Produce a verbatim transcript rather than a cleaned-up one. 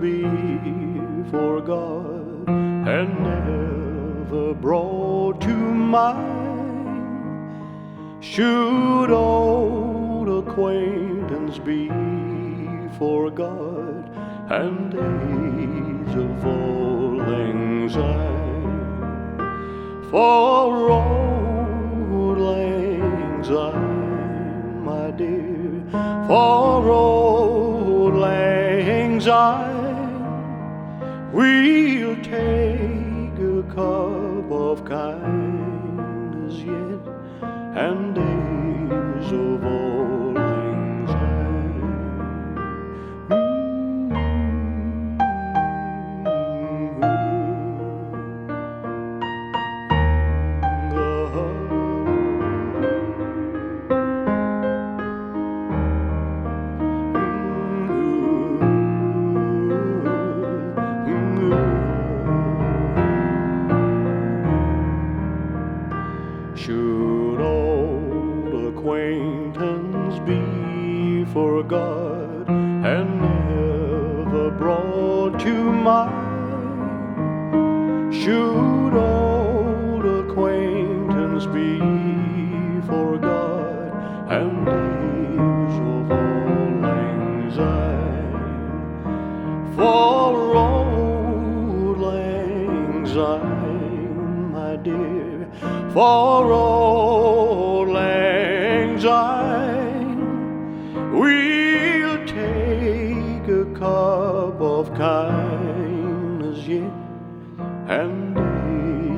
before God and never brought to mind. Should old acquaintance be forgot and days of old lang syne? For old lang syne, my dear, for old lang syne, we'll take a cup of kindness yet and days of old lang syne. Should old acquaintance be forgot and never brought to mind? Should old acquaintance be forgot and days of old lang syne? For old lang syne, my dear, for old lang syne, we'll take a cup of kindness yet and